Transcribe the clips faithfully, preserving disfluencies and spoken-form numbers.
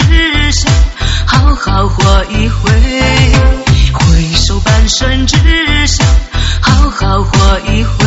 只想好好活一回，回首半生只想好好活一回。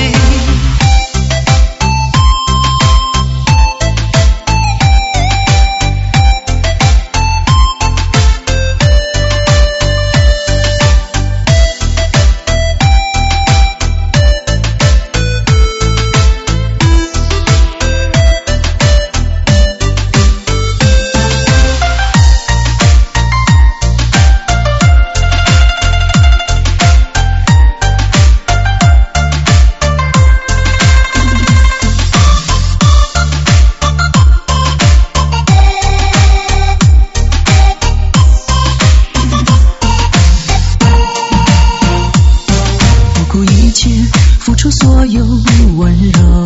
所有温柔，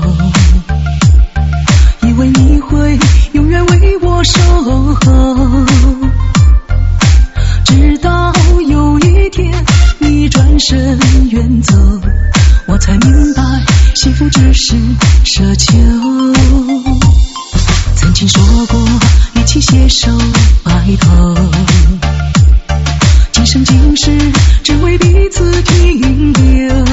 以为你会永远为我守候，直到有一天你转身远走，我才明白幸福只是奢求。曾经说过一起携手白头，今生今世只为彼此停留。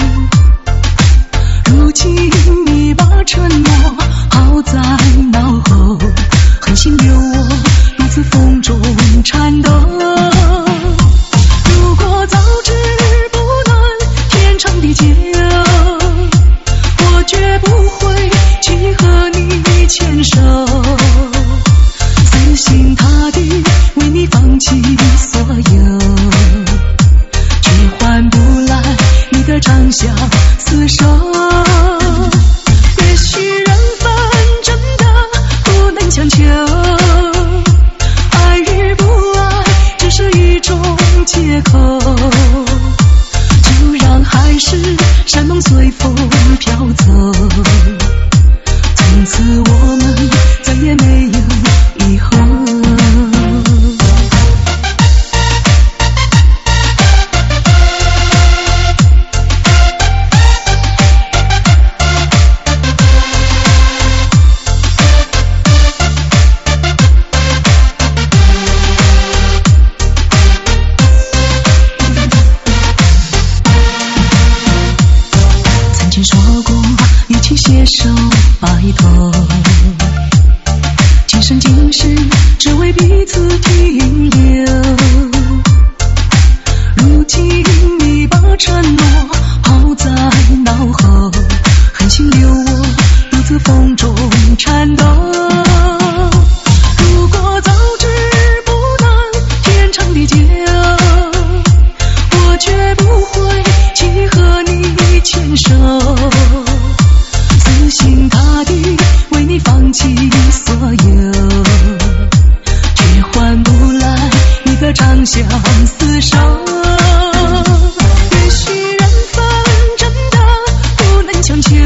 如今你把承诺抛在脑后，狠心留我独自风中颤抖。如果早知不能天长地久，我绝不会去和你牵手，死心塌地为你放弃所有，却换不来你的长相厮守。强求爱与不爱只是一种借口，就让海誓山盟随风飘走，从此我们再也没有以后。携手白头，今生今世只为彼此停留。如今你把承诺抛在脑后，狠心留我独自风中颤抖。如果早知不能天长地久，我绝不会去和你牵手，死心塌地为你放弃所有，却换不来你的长相厮守。也许缘分真的不能强求，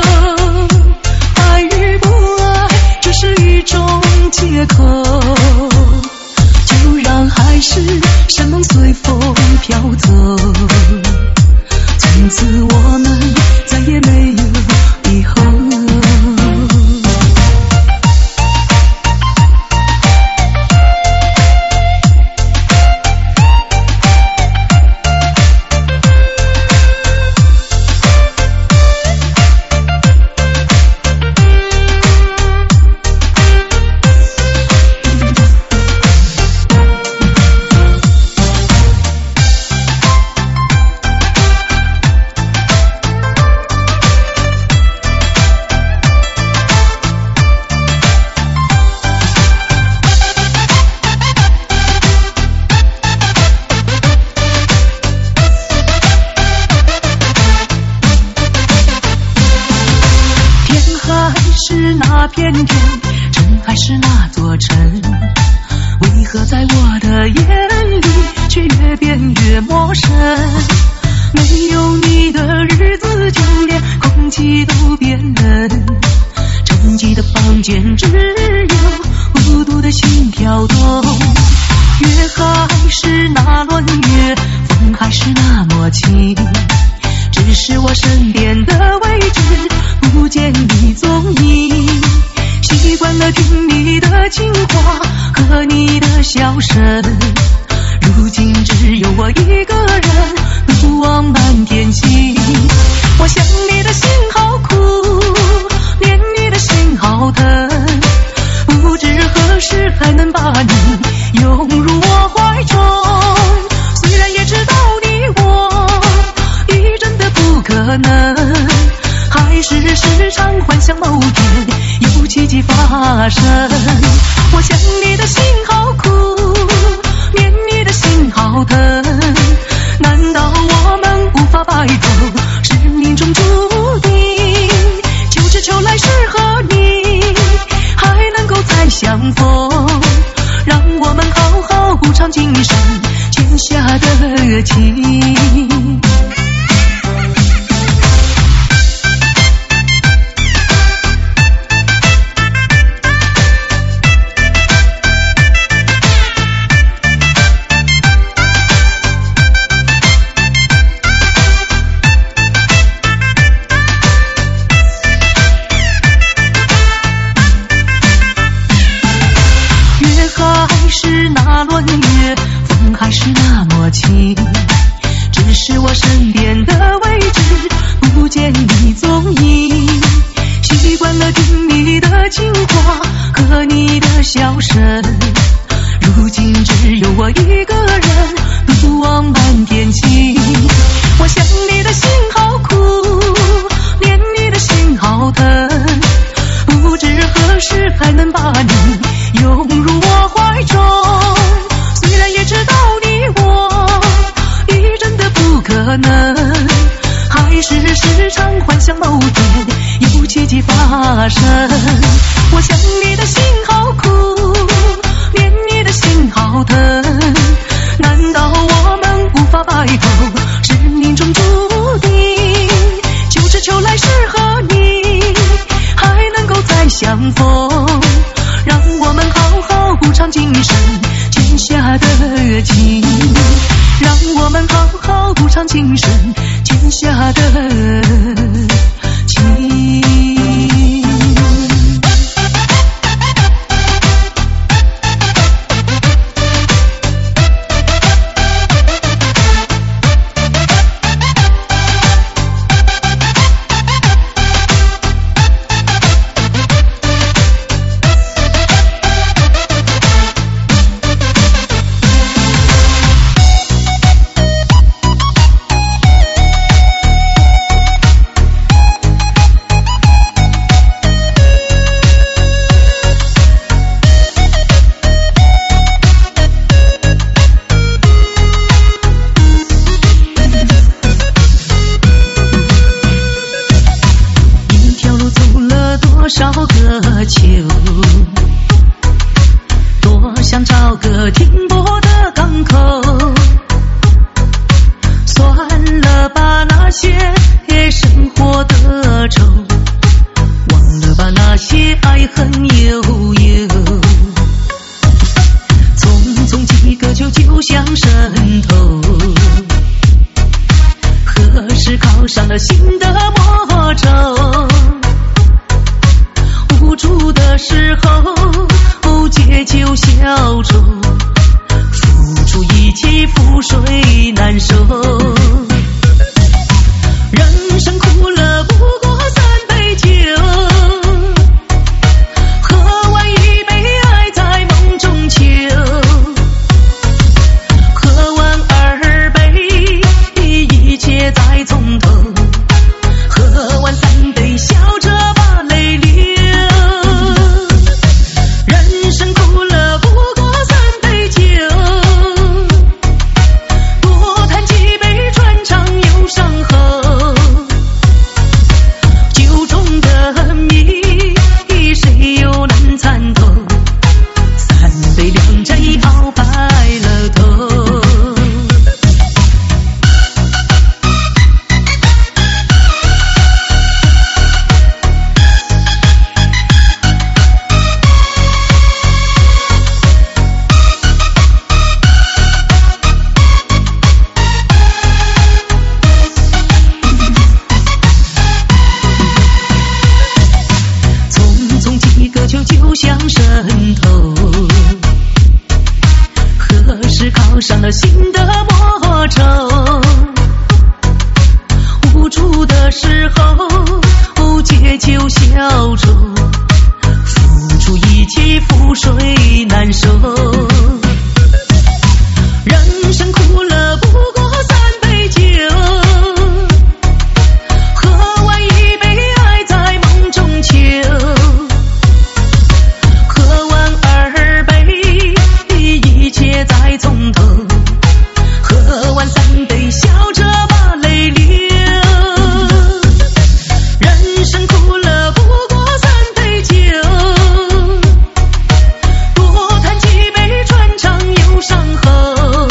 爱与不爱只是一种借口，就让海誓山盟随风飘走，从此我们再也没有以后。是那片天，城还是那座城，为何在我的眼里却越变越陌生？没有你的日子，就连空气都变冷，沉寂的房间只有孤独的心跳动。月还是那轮月，风还是那么轻，只是我身边的位置不见你踪影，习惯了听你的情话， 和你的笑声。如今只有我一个人独往满天星。我想你的心好苦，念你的心好疼，不知何时还能把你拥入我怀中。虽然也知道你我已真的不可能，还是时常幻想某天有奇迹发生。我想你的心好苦，念你的心好疼，难道我们无法白头，是命中注定？就只求来世和你还能够再相逢，让我们好好补偿今生欠下的情。还是那么近，只是我身边的位置不见你踪影。习惯了听你的情话和你的笑声，如今只有我一个人独往满天星。我想你的心好苦，念你的心好疼，不知何时还能把你拥入我怀中。虽然也知道你我已真的不可能，还是时常幻想某天有奇迹发生。我想你的心好苦，念你的心好疼，难道我们无法白头，是命中注定？就只求来世和你还能够再相逢，让我们好好补偿今生欠下的情，让我们好好补偿今生欠下的情。多少个秋，多想找个停泊的港口，算了吧那些生活的愁，忘了吧那些爱恨悠悠，匆匆几个秋就像渗透，何时考上了新的魔咒？无助的时候借酒消愁，付出一切覆水难收。人生苦乐不过三杯酒，喝完一杯爱在梦中求，喝完二杯一切再从头，喝完三杯笑着把泪流。苦乐不过三杯酒，多谈几杯走上了新的魔咒。无助的时候借酒消愁，付出一切覆水难收。人生苦乐不过三杯酒，喝完一杯爱在梦中求，喝完二杯一切再从头，喝完三杯笑着把泪流。人生苦乐不过三杯酒，多叹几杯穿肠又伤喉。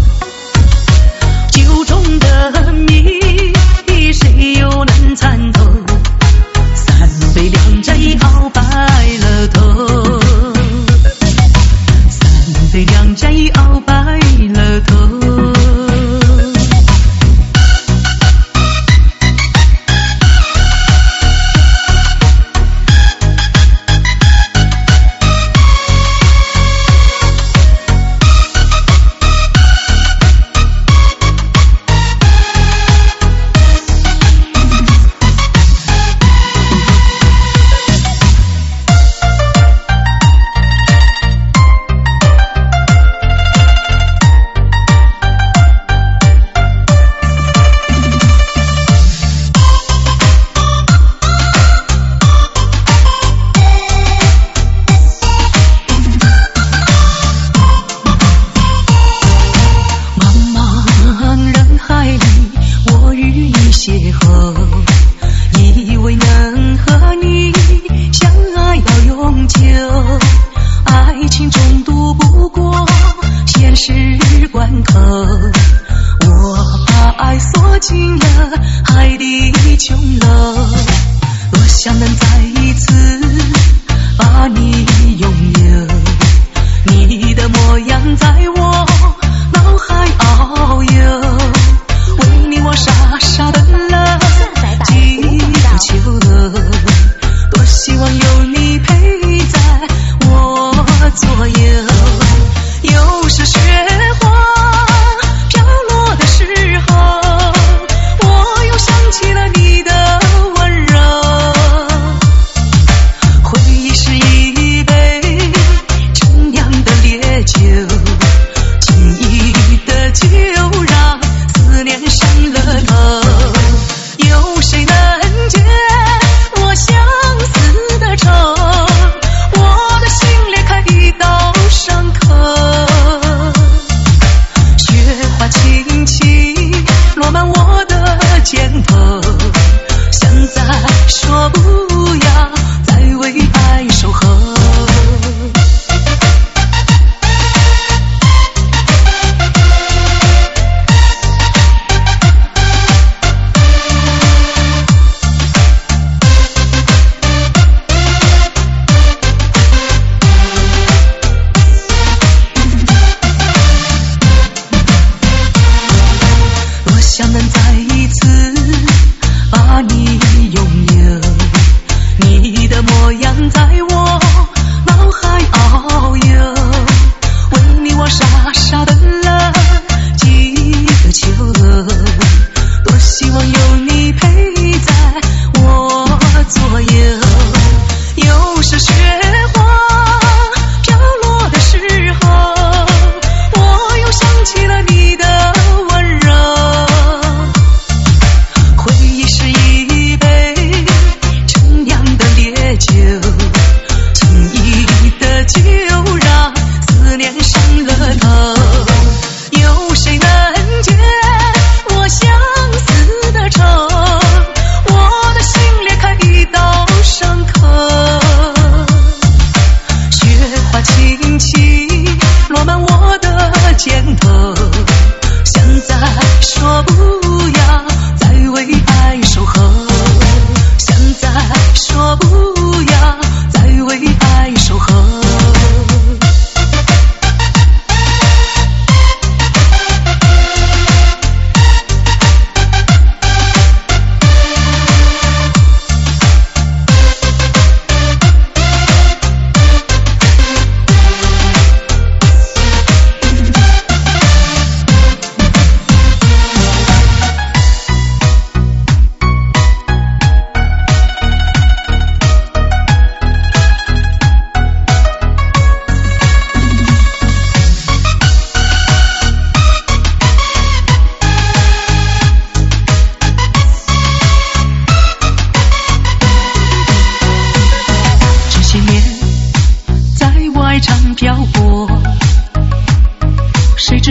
酒中的谜谁又能参透？三杯两盏已熬白了头，三杯两盏已熬白了头。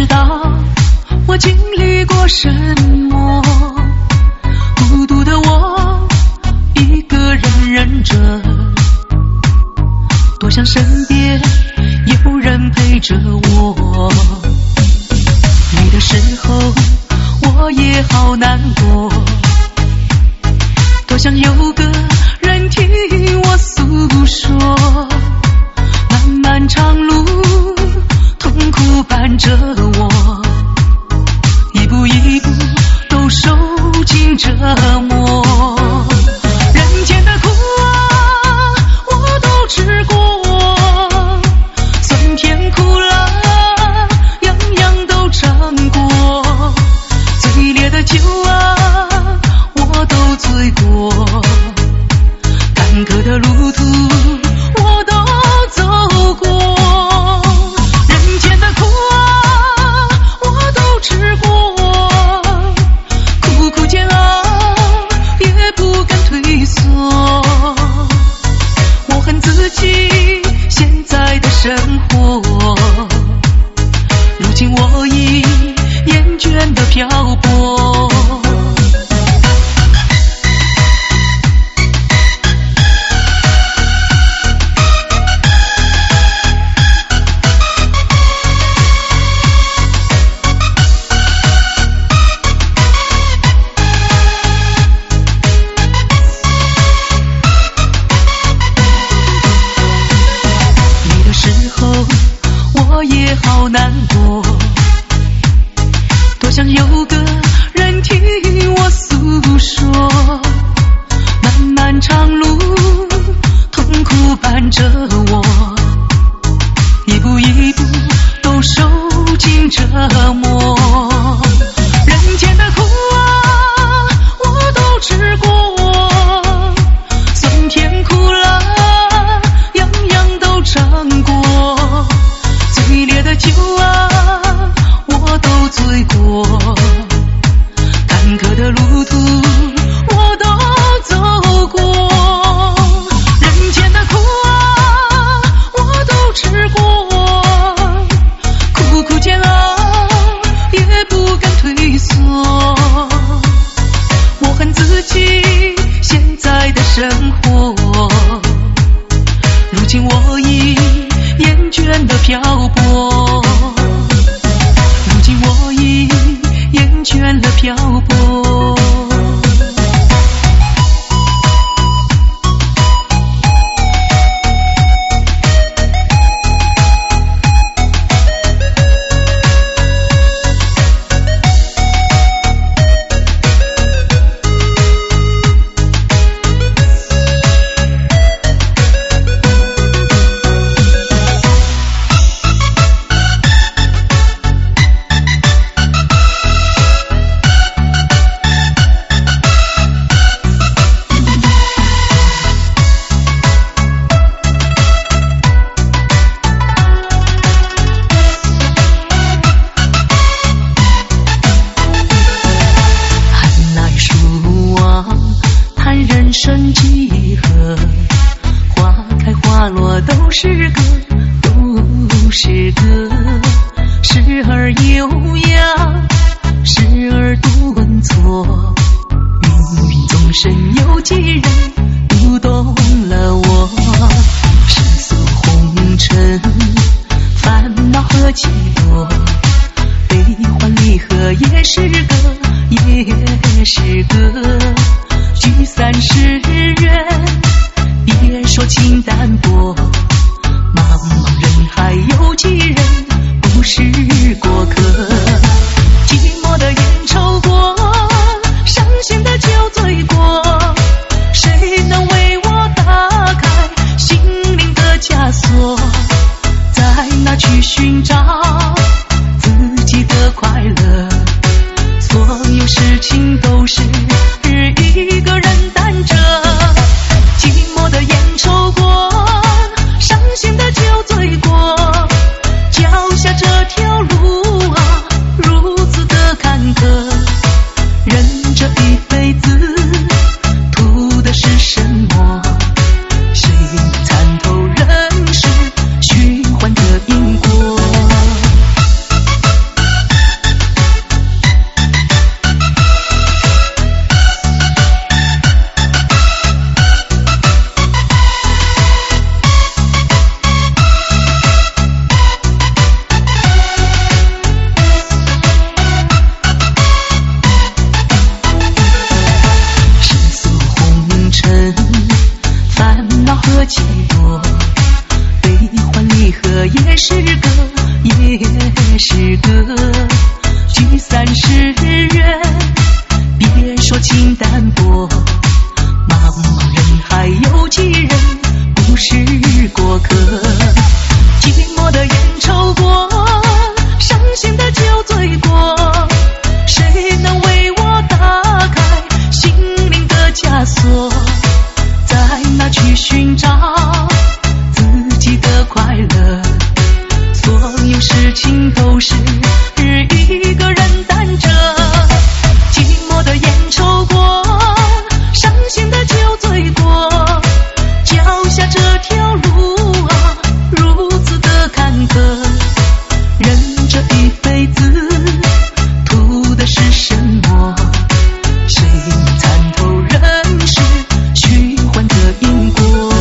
知道我经历过什么，孤独的我一个人忍着，多想身边有人陪着我。你的时候我也好难过，多想有个人听我诉说。漫漫长路痛苦伴着我，一步一步都受尽折磨。人间的苦啊我都吃过，酸甜苦辣样样都尝过，最烈的酒啊我都醉过，坎坷的路途我都走过。人间的苦啊我都吃过，苦苦煎熬也不敢退缩。我恨自己现在的生活，如今我已厌倦的漂泊。我也好难过，多想有个人听我诉说。漫漫长路痛苦伴着我，一步一步都受尽折磨。人间的苦啊我都吃过，酸甜苦辣样样都尝过，最烈的酒啊我都醉过，坎坷的路途我都走过。人间的苦啊我都吃过，苦苦煎熬也不敢退缩。我恨自己现在的生活，如今我已厌倦的漂泊，如今我已厌倦了漂泊。 参透人世循环的因果。 事情都是一个人担着，寂寞的烟抽过，伤心的酒醉过，脚下这条路啊如此的坎坷，人这一辈子图的是什么？谁能参透人世虚幻的因果？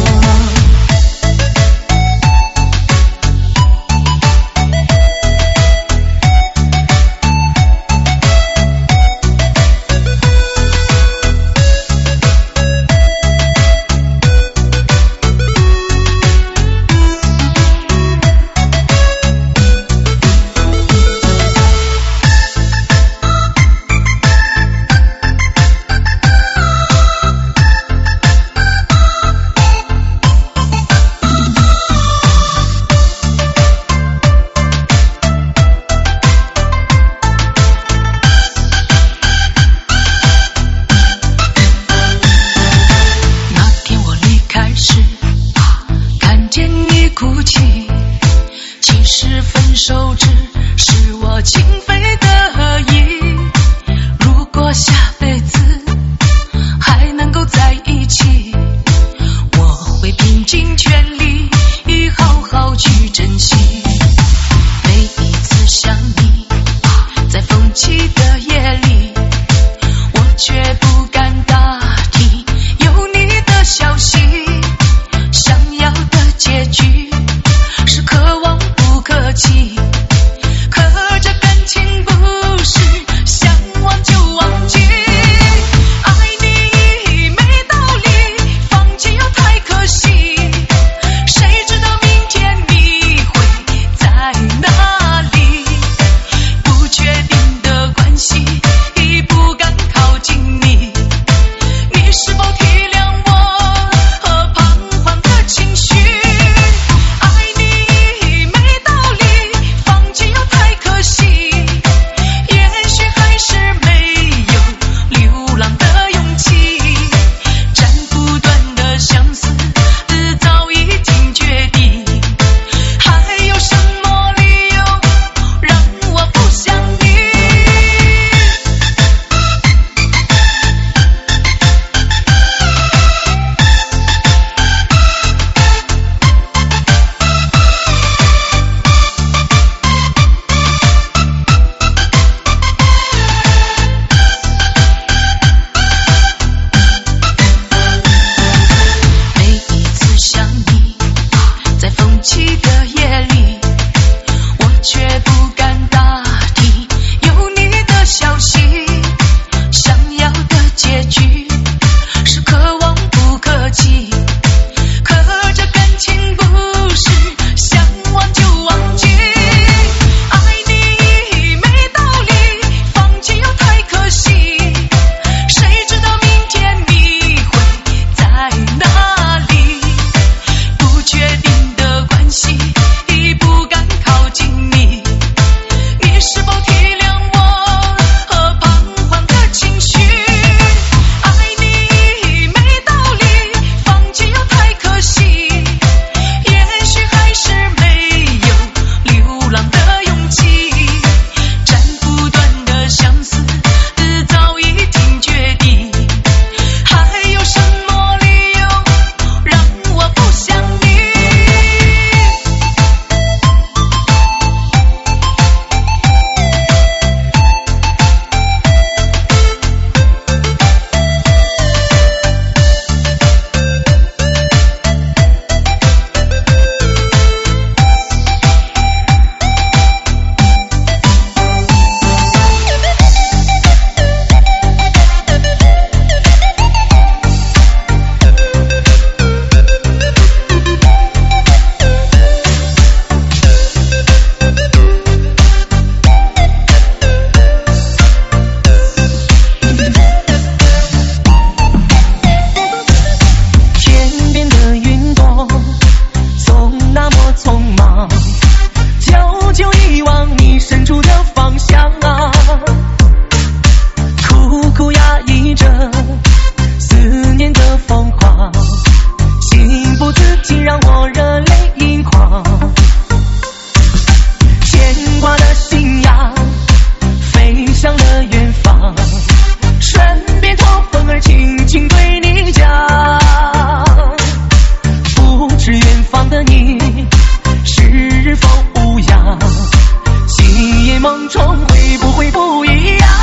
中会不会不一样？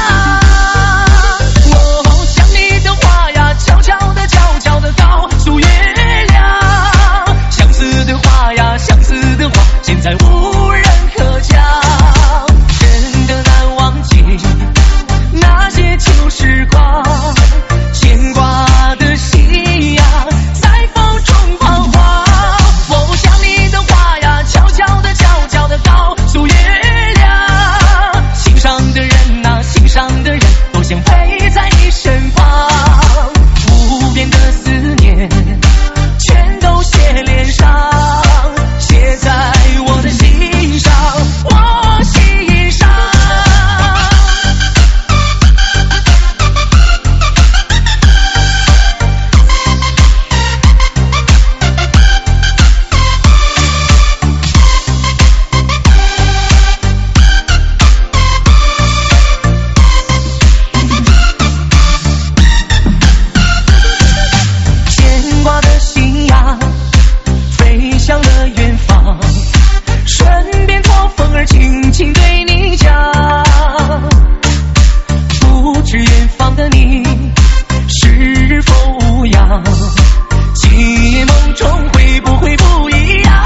哦，想你的话呀，悄悄的悄悄的告诉月亮，相似的话呀，相似的话，现在无人可讲。真的难忘记那些旧时光，牵挂的夕阳在风中彷徨。哦，想你的话呀，悄悄的悄悄的告诉月亮，心上的人啊，心上的人都想陪在你身旁。无边的思念全都写脸上，写在我的心上，我心上。牵挂的信仰飞向了远方，顺便托风儿轻轻对你讲，不知远方的你是否无恙，记梦中会不会不一样？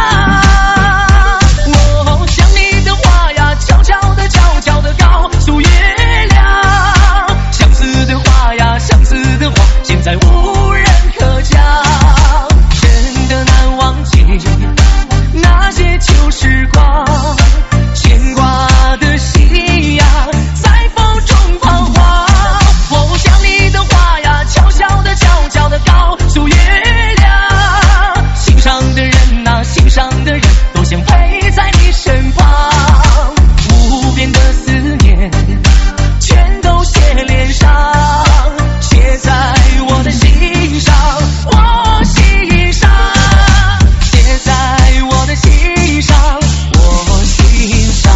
哦，想你的话呀，悄悄的悄悄的告诉月亮，相似的话呀，相似的话，现在无人可讲。真的难忘记那些旧时光，牵挂的夕阳在风中彷徨。哦，想你的话呀，悄悄的悄悄的告诉月亮，心上的人啊，心上的人都想陪在你身旁。无边的思念全都写脸上，写在我的心上，我心上，写在我的心上，我心上。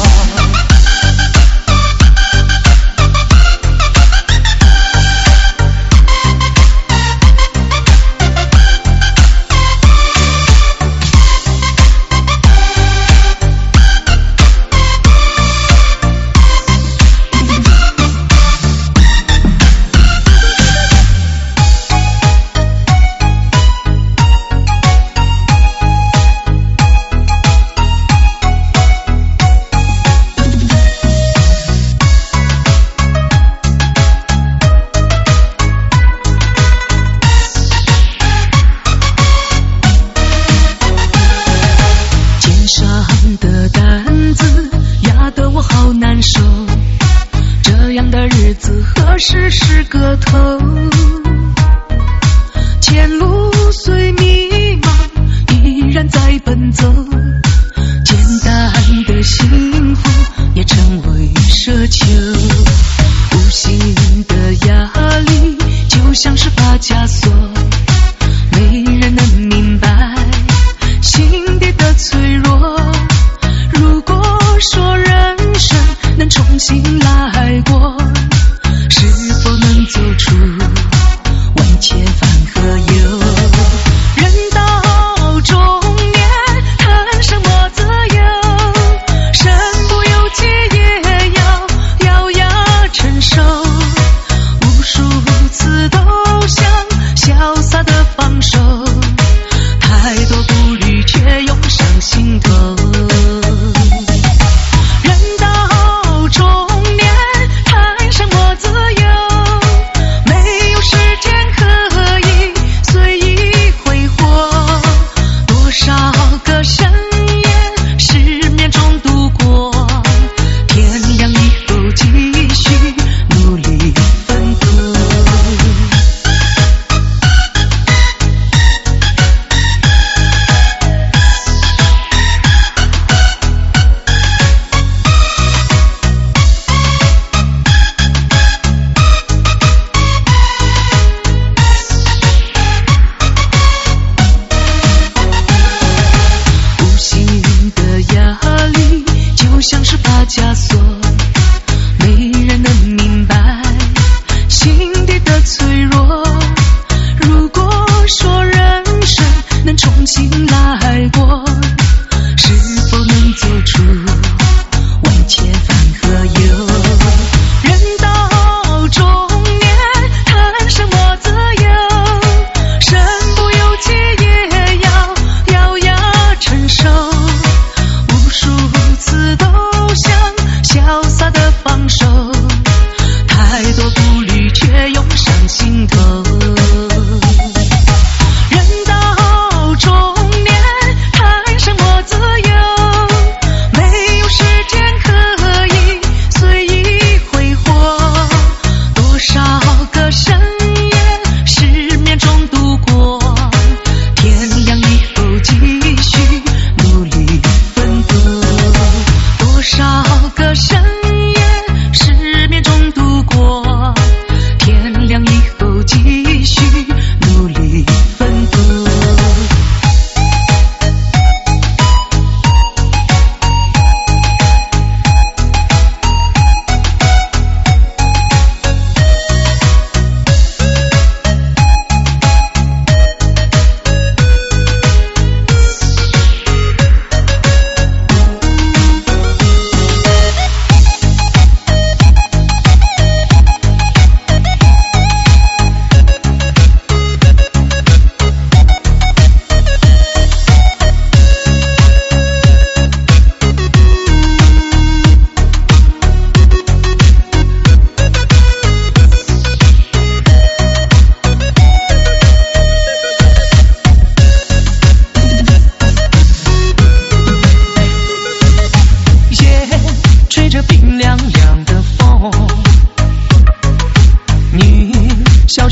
肩上的担子压得我好难受，这样的日子何时是个头？前路虽迷茫，依然在奔走，简单的幸福也成为奢求，无形的压力就像是把枷锁，没人能明白心底的脆弱。如果说人生能重新来过，是否能走出万千烦和忧？人到中年，谈什么自由？身不由己也要咬牙承受，无数次都想潇洒的放手，太多顾虑却涌上心头。人到中年，谈什么自由？没有时间可以随意挥霍，多少个深夜失眠中度过，天亮以后继续努力奋斗。无形的压力就像是把枷锁，没人能明白心底的脆弱。如果说人生能重新来过，是否能走出万千烦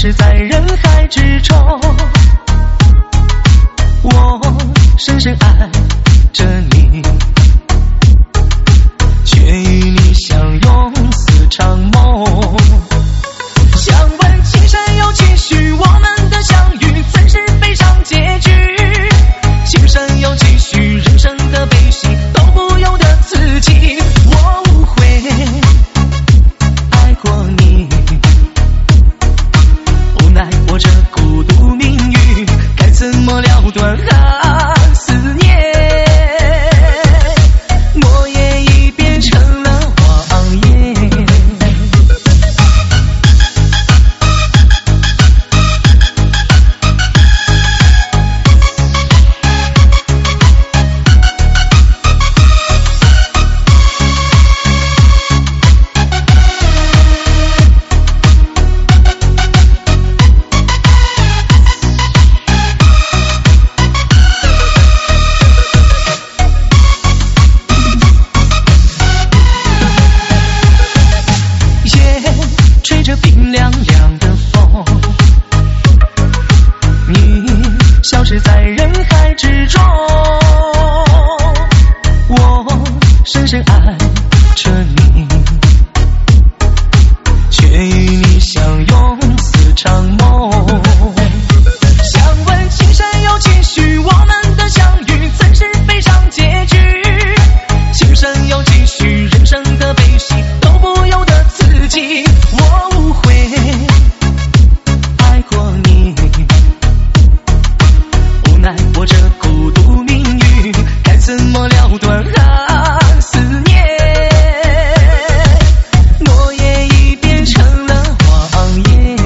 失在人海之中。我深深爱着你，却与你相拥似场梦。想问情深又期许，我们的相遇怎是悲伤结局？情深又期许，人生的悲喜都不由得自己。我无悔爱过你，无奈我这孤独命运，该怎么了断啊思念？我也已变成了谎言。吹着冰凉凉的风，你消失在人海之中。我深深爱着你，却与你相拥似场梦。想问情深又期许，我们的相遇怎是悲伤结局？情深又期许，人生的悲喜都不由得自己。我无悔爱过你，无奈我这孤独命运，该怎么了断啊思念？我也已变成了谎言。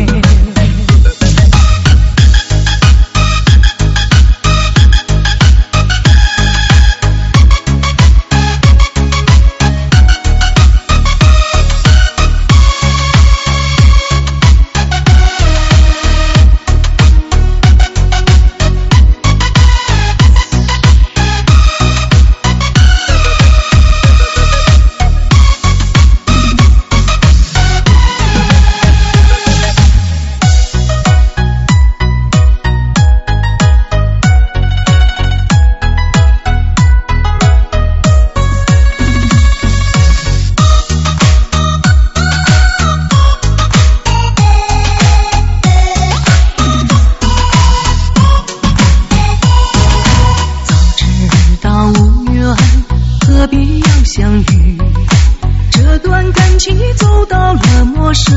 何必要相遇？这段感情已走到了陌生。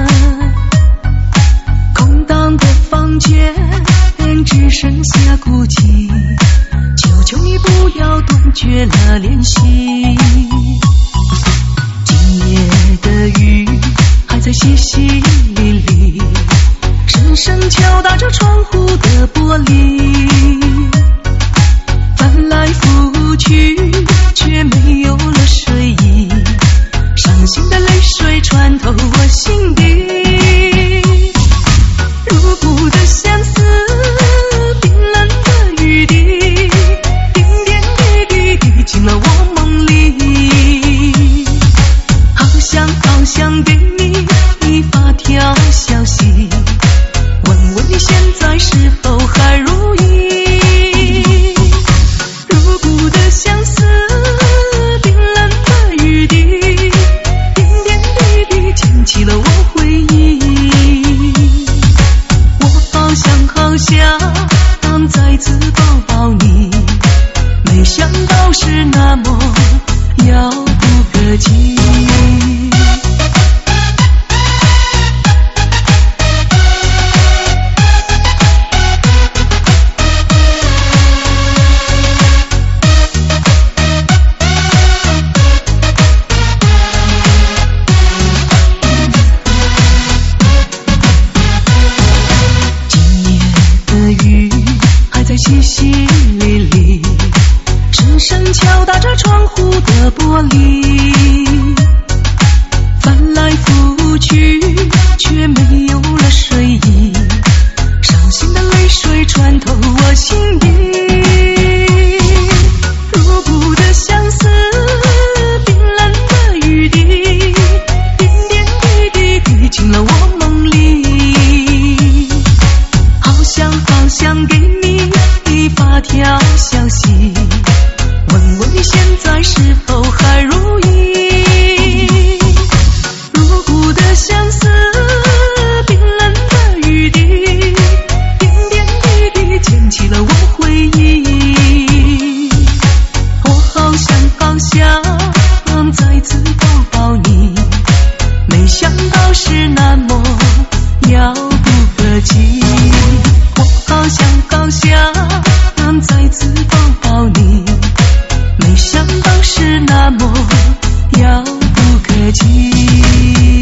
空荡的房间只剩下孤寂，求求你不要断绝了联系。今夜的雨还在淅淅沥沥，声声敲打着窗户的玻璃，翻来覆去却没有了睡意，伤心的泪水穿透我心底，如故的相思，冰冷的雨滴，点点滴滴进了我梦里，好想好想给你一发条消息，问问你现在是否还如意。起了我回忆，我好想好想再次抱抱你，没想到是那么遥不可及。淅淅沥沥，声声敲打着窗户的玻璃，翻来覆去却没有了睡意，伤心的泪水穿透我心底，如故的相思，冰冷的雨滴，点点滴滴滴进了我梦里， 那么遥不可及。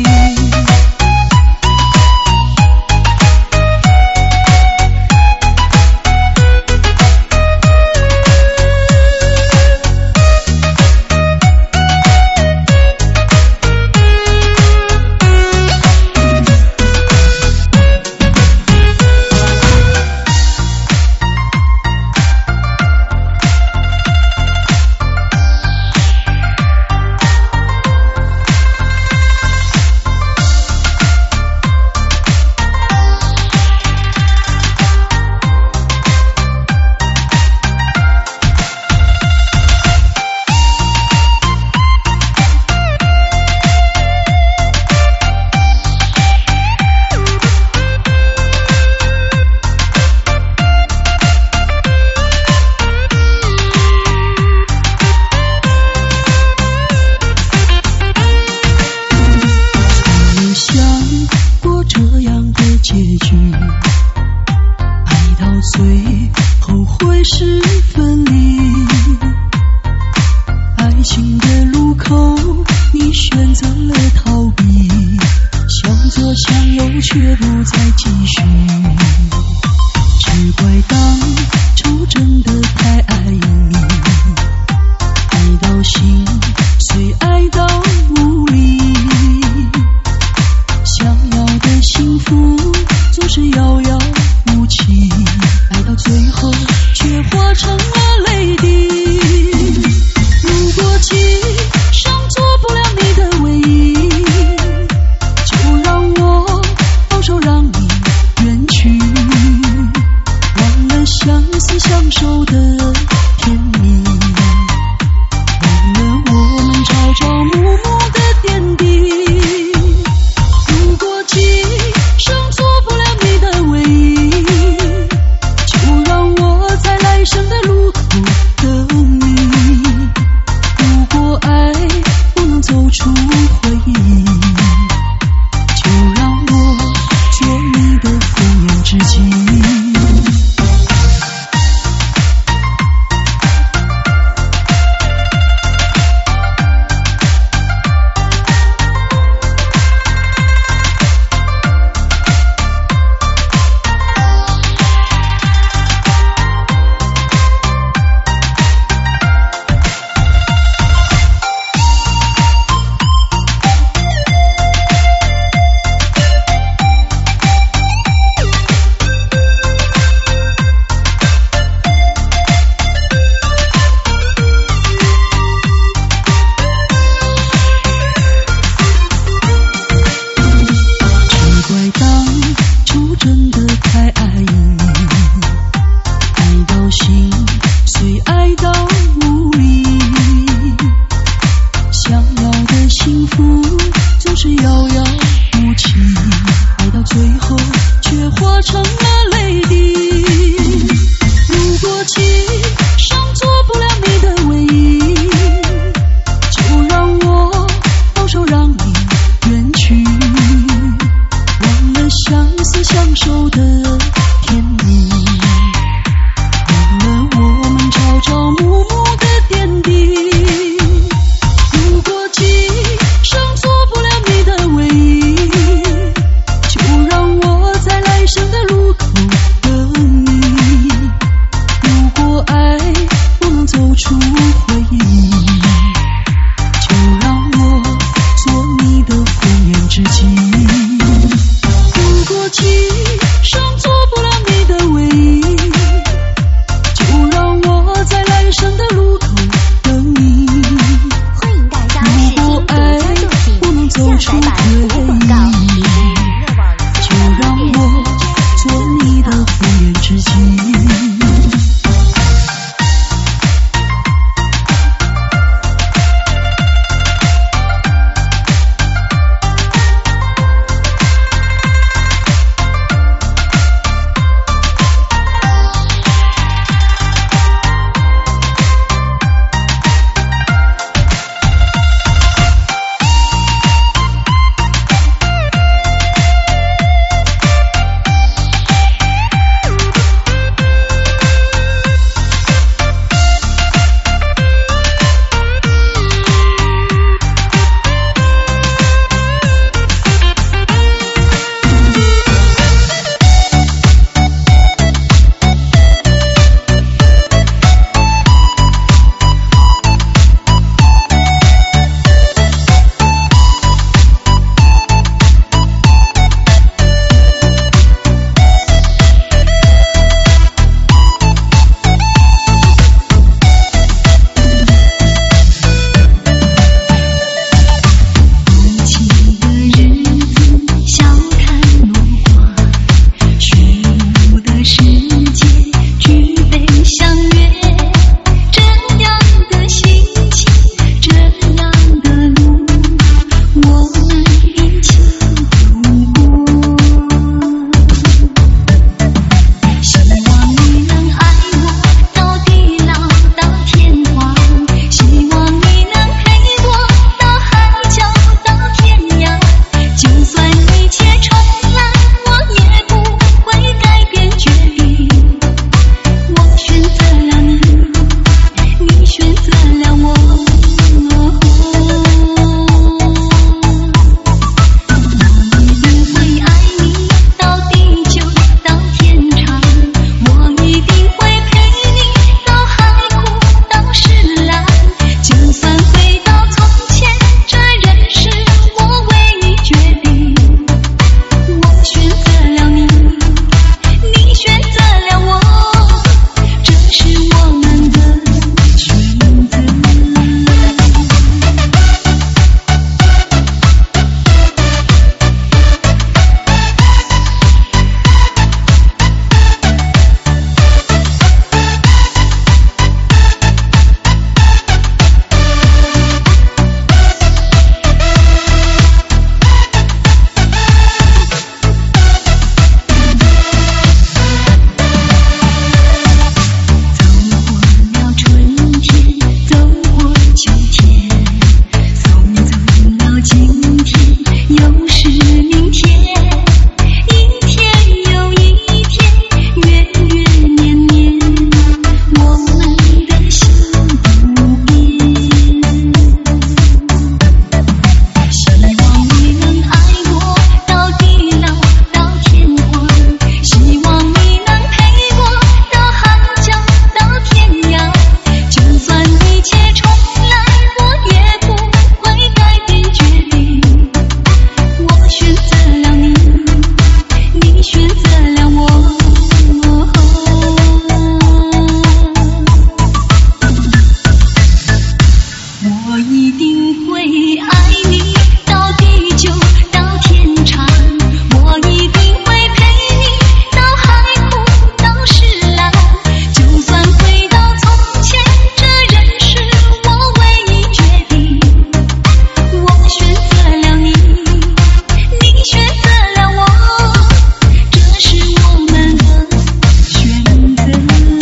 定会爱你到地久到天长，我一定会陪你到海枯到石烂，就算回到从前，这仍是我唯一决定。我选择了你，你选择了我，这是我们的选择。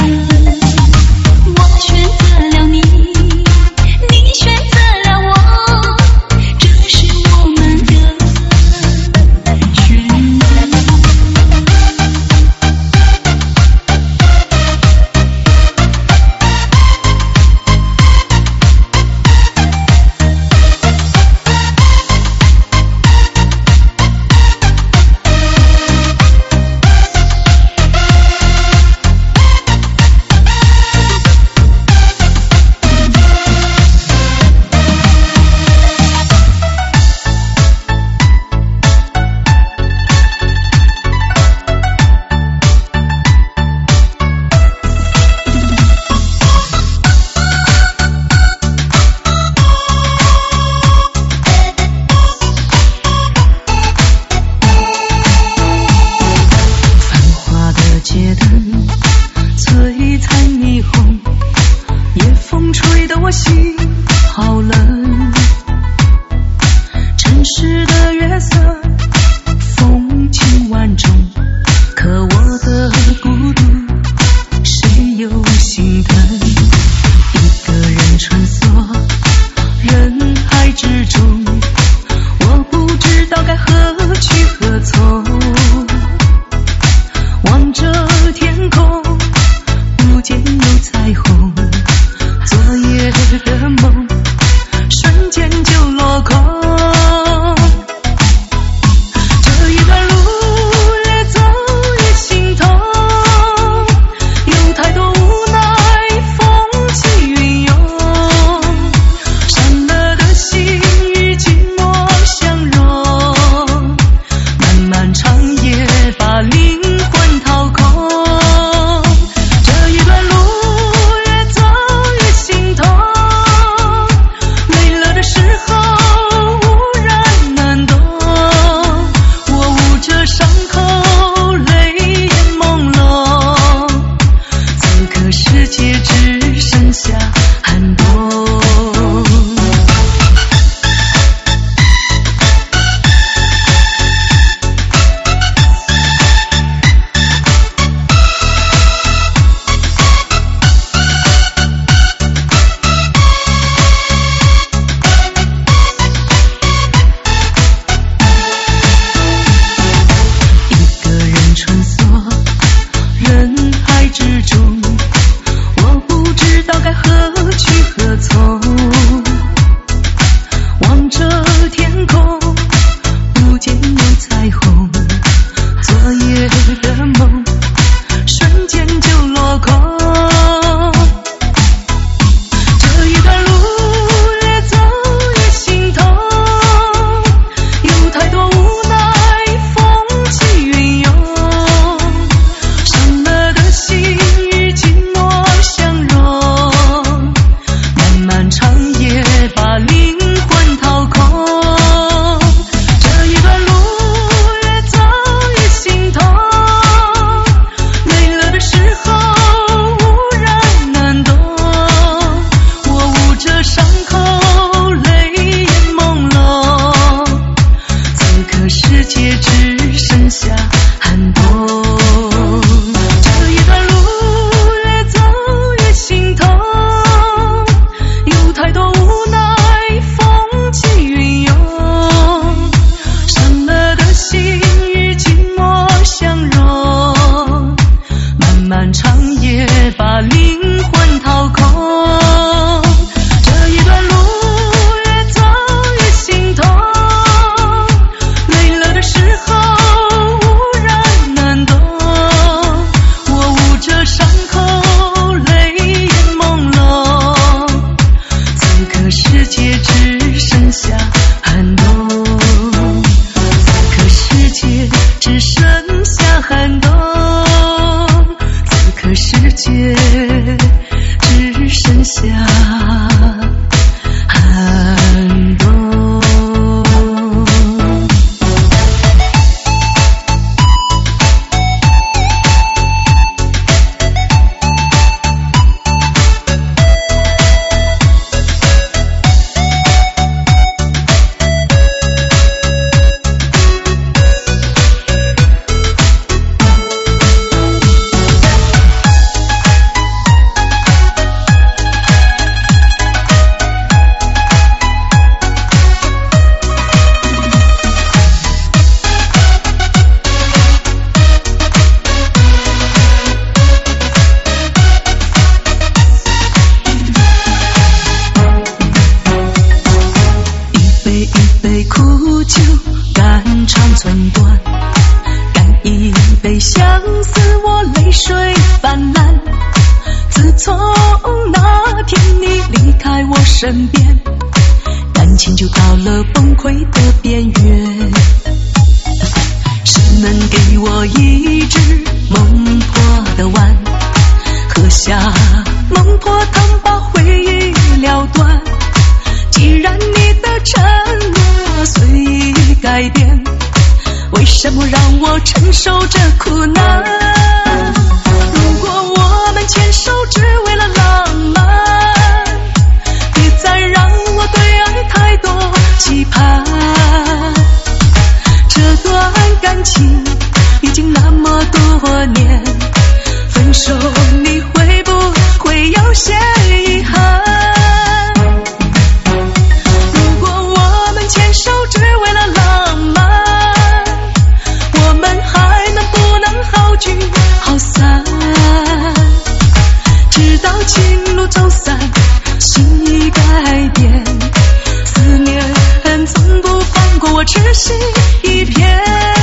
我选择了你，你选择了我，这是我们的选择。街灯璀璨霓虹，夜风吹得我心好冷。城市的月色风情万种，可我的孤独谁又心疼？一个人穿梭人海之中，我不知道该何去何从。望着天空，不见有彩虹，昨夜的梦瞬间就落空。这一段路越走越心痛，有太多无奈风起云涌，伤了的心与寂寞相融，漫漫长夜把灵掏空。这一段路越走越心痛，累了的时候无人能懂，我捂着伤口泪眼朦胧，此刻世界只剩下寒冬。 只剩下寒杯一杯苦酒，肝肠寸断。干一杯相思，我泪水泛滥。自从那天你离开我身边，感情就到了崩溃的边缘。谁能给我一支孟婆的碗，喝下孟婆汤，把回忆了断。既然你的承诺随意改变，为什么让我承受这苦难？如果我们牵手只为了浪漫，别再让我对爱太多期盼。这段感情已经那么多年，分手你会不会有些遗憾？如果我们牵手只为了浪漫，我们还能不能好聚好散？直到情路走散，心意改变，思念从不放过我，痴心一片。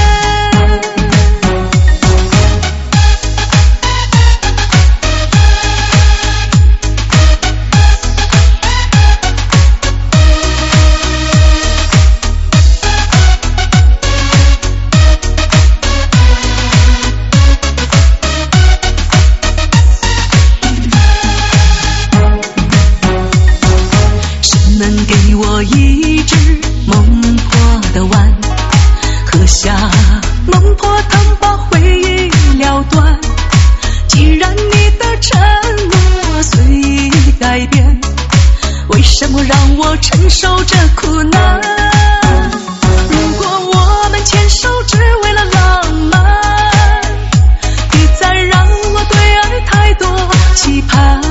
能给我一支孟婆的碗，喝下孟婆汤，把回忆了断。既然你的承诺随意改变，为什么让我承受这苦难？如果我们牵手只为了浪漫，别再让我对爱太多期盼。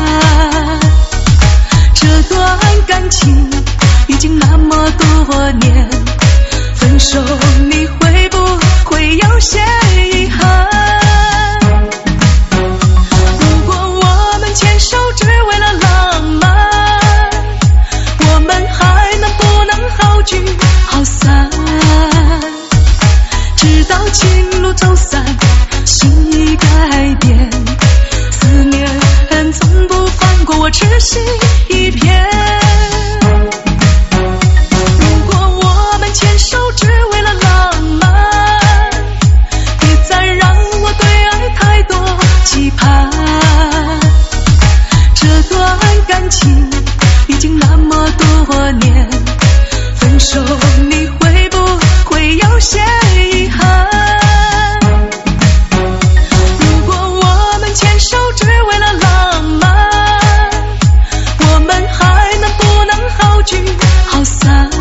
这段感情已经那么多年，分手你会不会有些遗憾？如果我们牵手只为了浪漫，我们还能不能好聚好散？直到情路走散，心意改变，思念从不放过我，痴心一片。如果我们牵手只为了浪漫，别再让我对爱太多期盼。这段感情已经那么多年，分手你会不会有些遗憾？如果我们牵手只为了浪漫，我们还能不能好聚好散？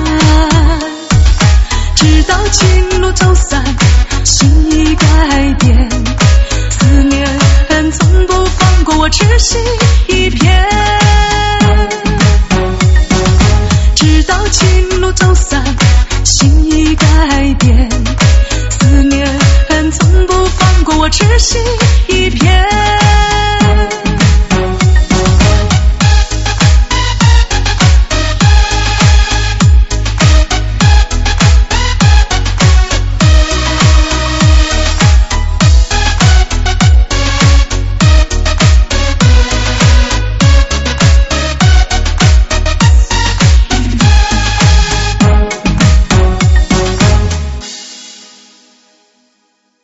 直到情路走散，心意改变，思念从不放过我，痴心一片。直到情路走散，心意改变，思念从不放过我，痴心